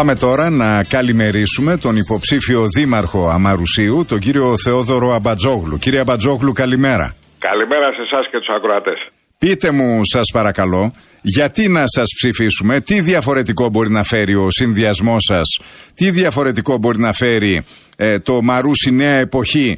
Πάμε τώρα να καλημερίσουμε τον υποψήφιο δήμαρχο Αμαρουσίου, τον κύριο Θεόδωρο Αμπατζόγλου. Κύριε Αμπατζόγλου, καλημέρα. Καλημέρα σε εσάς και τους ακροατές. Πείτε μου, σας παρακαλώ, γιατί να σας ψηφίσουμε, τι διαφορετικό μπορεί να φέρει ο συνδυασμός σας, τι διαφορετικό μπορεί να φέρει το Μαρούσι Νέα Εποχή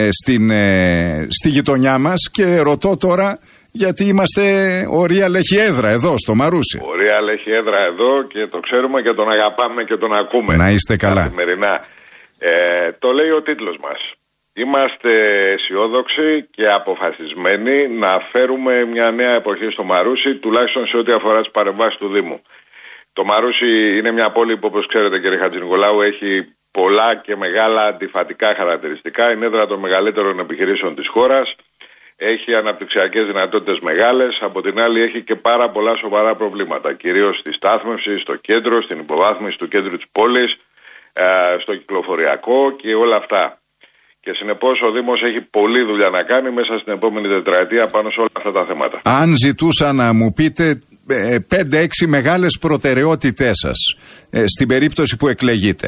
στη γειτονιά μας, και ρωτώ τώρα γιατί ο Real έχει έδρα εδώ στο Μαρούσι. Ο Real έχει έδρα εδώ και το ξέρουμε και τον αγαπάμε και τον ακούμε. Να είστε καλά. Καθημερινά. Το λέει ο τίτλος μας. Είμαστε αισιόδοξοι και αποφασισμένοι να φέρουμε μια νέα εποχή στο Μαρούσι, τουλάχιστον σε ό,τι αφορά τις παρεμβάσεις του Δήμου. Το Μαρούσι είναι μια πόλη που, όπως ξέρετε κύριε Χατζηνικολάου, έχει πολλά και μεγάλα αντιφατικά χαρακτηριστικά. Είναι έδρα των μεγαλύτερων επιχειρήσεων της χώρας. Έχει αναπτυξιακές δυνατότητες μεγάλες. Από την άλλη, έχει και πάρα πολλά σοβαρά προβλήματα. Κυρίως στη στάθμευση, στο κέντρο, στην υποβάθμιση του κέντρου της πόλης, στο κυκλοφοριακό και όλα αυτά. Και συνεπώς ο Δήμος έχει πολλή δουλειά να κάνει μέσα στην επόμενη τετραετία πάνω σε όλα αυτά τα θέματα. Αν ζητούσα να μου πείτε 5-6 μεγάλες προτεραιότητές σας στην περίπτωση που εκλεγείτε,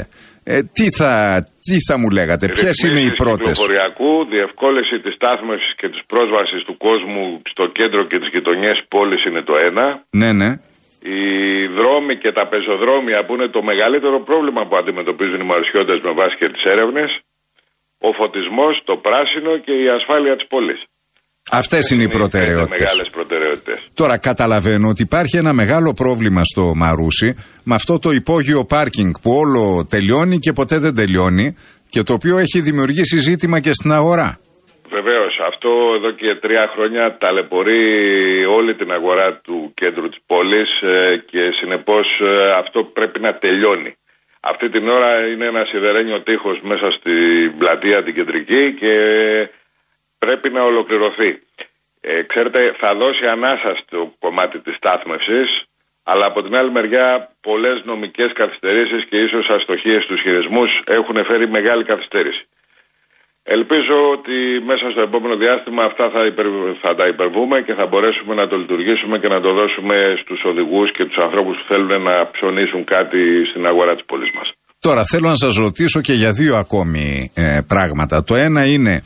τι θα μου λέγατε, ποιες είναι οι πρώτες? Κυκλοφοριακού, διευκόλυνση της στάθμευσης και της πρόσβασης του κόσμου στο κέντρο και τις γειτονιές πόλης είναι το ένα. Ναι, ναι. Οι δρόμοι και τα πεζοδρόμια που είναι το μεγαλύτερο πρόβλημα που αντιμετωπίζουν οι μαρουσιώτες με βάση και τις έρευνες. Ο φωτισμός, το πράσινο και η ασφάλεια της πόλης. Αυτές είναι οι προτεραιότητες. Μεγάλες προτεραιότητες. Τώρα καταλαβαίνω ότι υπάρχει ένα μεγάλο πρόβλημα στο Μαρούσι με αυτό το υπόγειο πάρκινγκ που όλο τελειώνει και ποτέ δεν τελειώνει και το οποίο έχει δημιουργήσει ζήτημα και στην αγορά. Βεβαίως, αυτό εδώ και 3 χρόνια ταλαιπωρεί όλη την αγορά του κέντρου της πόλης και συνεπώς αυτό πρέπει να τελειώνει. Αυτή την ώρα είναι ένα σιδερένιο τείχος μέσα στην πλατεία την κεντρική και πρέπει να ολοκληρωθεί. Ξέρετε, θα δώσει ανάσα στο κομμάτι της στάθμευσης, αλλά από την άλλη μεριά πολλές νομικές καθυστερήσεις και ίσως αστοχίες στους χειρισμούς έχουν φέρει μεγάλη καθυστέρηση. Ελπίζω ότι μέσα στο επόμενο διάστημα αυτά θα τα υπερβούμε και θα μπορέσουμε να το λειτουργήσουμε και να το δώσουμε στους οδηγούς και τους ανθρώπους που θέλουν να ψωνίσουν κάτι στην αγορά της πόλης μας. Τώρα θέλω να σας ρωτήσω και για 2 ακόμη πράγματα. Το ένα είναι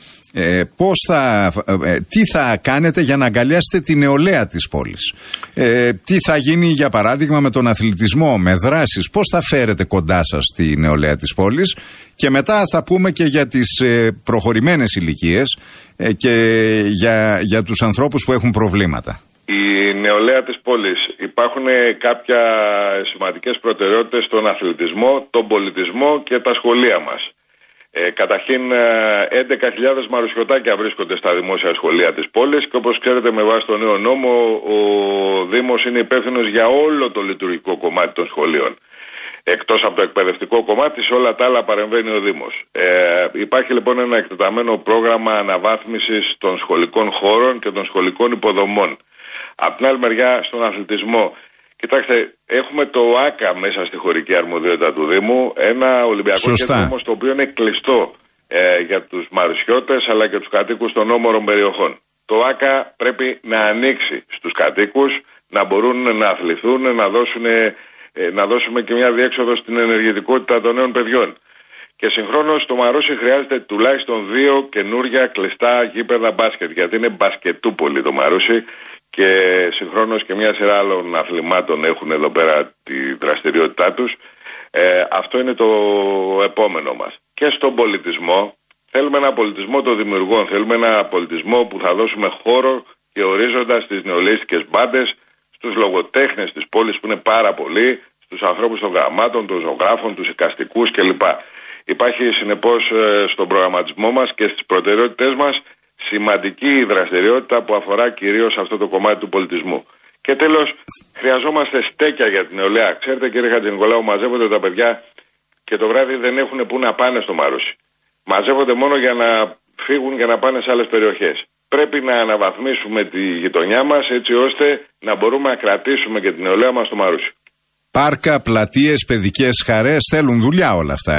τι θα κάνετε για να αγκαλιάσετε την νεολαία της πόλης. Τι θα γίνει για παράδειγμα με τον αθλητισμό, με δράσεις, πώς θα φέρετε κοντά σας τη νεολαία της πόλης. Και μετά θα πούμε και για τις προχωρημένες ηλικίες και για τους ανθρώπους που έχουν προβλήματα. Η νεολαία της πόλης, υπάρχουν κάποια σημαντικές προτεραιότητες στον αθλητισμό, τον πολιτισμό και τα σχολεία μας. Καταρχήν 11.000 μαρουσιωτάκια βρίσκονται στα δημόσια σχολεία της πόλης και όπως ξέρετε με βάση τον νέο νόμο ο Δήμος είναι υπεύθυνος για όλο το λειτουργικό κομμάτι των σχολείων. Εκτός από το εκπαιδευτικό κομμάτι, σε όλα τα άλλα παρεμβαίνει ο Δήμος. Υπάρχει λοιπόν ένα εκτεταμένο πρόγραμμα αναβάθμισης των σχολικών χώρων και των σχολικών υποδομών. Απ' την άλλη μεριά, στον αθλητισμό, κοιτάξτε, έχουμε το ΆΚΑ μέσα στη χωρική αρμοδιότητα του Δήμου, ένα Ολυμπιακό κέντρο όμως το οποίο είναι κλειστό για τους μαρουσιώτες αλλά και τους κατοίκους των όμορων περιοχών. Το ΆΚΑ πρέπει να ανοίξει στους κατοίκους, να μπορούν να αθληθούν, να δώσουμε και μια διέξοδο στην ενεργητικότητα των νέων παιδιών. Και συγχρόνως το Μαρούσι χρειάζεται τουλάχιστον 2 καινούρια κλειστά γήπεδα μπάσκετ, γιατί είναι μπασκετούπολη το Μαρούσι και συγχρόνως και μια σειρά άλλων αθλημάτων έχουν εδώ πέρα τη δραστηριότητά τους. Αυτό είναι το επόμενο μας. Και στον πολιτισμό, θέλουμε ένα πολιτισμό των δημιουργών, θέλουμε ένα πολιτισμό που θα δώσουμε χώρο και ορίζοντα στις νεολαίστικες μπάντες, στους λογοτέχνες της πόλης που είναι πάρα πολλοί, στους ανθρώπους των γραμμάτων, των ζωγράφων, τους εικαστικούς κλπ. Υπάρχει συνεπώς στον προγραμματισμό μας και στις προτεραιότητές μας σημαντική δραστηριότητα που αφορά κυρίως αυτό το κομμάτι του πολιτισμού. Και τέλος, χρειαζόμαστε στέκια για την νεολαία. Ξέρετε κύριε Χατζηνικολάου, μαζεύονται τα παιδιά και το βράδυ δεν έχουν που να πάνε στο Μαρούσι. Μαζεύονται μόνο για να φύγουν και να πάνε σε άλλες περιοχές. Πρέπει να αναβαθμίσουμε τη γειτονιά μας έτσι ώστε να μπορούμε να κρατήσουμε και την νεολαία μας στο Μαρούσι. Πάρκα, πλατείες, παιδικές χαρές, θέλουν δουλειά όλα αυτά,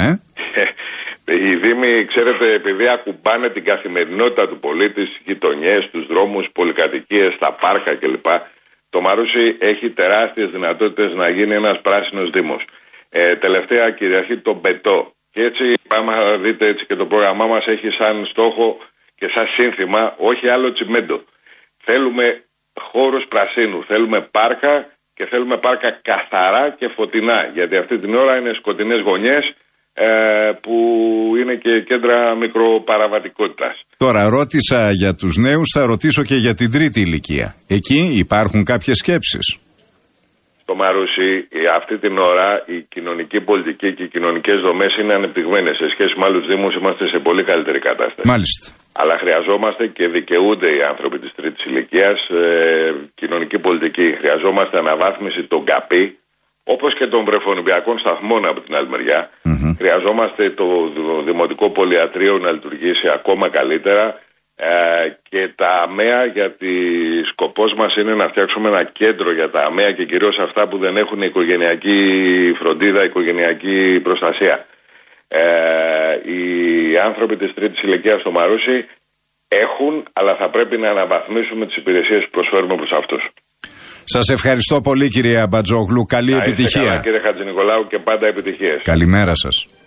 Οι Δήμοι, ξέρετε, επειδή ακουμπάνε την καθημερινότητα του πολίτη, στις γειτονιές, στους δρόμους, πολυκατοικίες, στα πάρκα κλπ. Το Μαρούσι έχει τεράστιες δυνατότητες να γίνει ένας πράσινος Δήμος. Τελευταία Κυριακή τον Πετό. Και έτσι, άμα δείτε έτσι και το πρόγραμμά μας έχει σαν στόχο και σαν σύνθημα, όχι άλλο τσιμέντο. Θέλουμε χώρους πρασίνου, θέλουμε πάρκα και θέλουμε πάρκα καθαρά και φωτεινά. Γιατί αυτή την ώρα είναι σκοτεινές γωνιές που είναι και κέντρα μικροπαραβατικότητας. Τώρα ρώτησα για τους νέους, θα ρωτήσω και για την τρίτη ηλικία. Εκεί υπάρχουν κάποιες σκέψεις? Στο Μαρούσι αυτή την ώρα η κοινωνική πολιτική και οι κοινωνικές δομές είναι ανεπτυγμένες. Σε σχέση με άλλους δήμους είμαστε σε πολύ καλύτερη κατάσταση. Μάλιστα. Αλλά χρειαζόμαστε και δικαιούνται οι άνθρωποι της τρίτης ηλικίας κοινωνική πολιτική. Χρειαζόμαστε αναβάθμιση των ΚΑΠΗ, όπως και των βρεφονιπιακών σταθμών από την άλλη μεριά. Χρειαζόμαστε το δημοτικό πολυιατρείο να λειτουργήσει ακόμα καλύτερα και τα ΑΜΕΑ, γιατί σκοπός μας είναι να φτιάξουμε ένα κέντρο για τα ΑΜΕΑ και κυρίως αυτά που δεν έχουν οικογενειακή φροντίδα, οικογενειακή προστασία. Οι άνθρωποι της τρίτης ηλικίας στο Μαρούσι έχουν, αλλά θα πρέπει να αναβαθμίσουμε τις υπηρεσίες που προσφέρουμε προς αυτούς. Σας ευχαριστώ πολύ, κύριε Μπατζόγλου. Καλή επιτυχία. Καλά, κύριε Χατζηνικολάου, και πάντα επιτυχίες. Καλημέρα σας.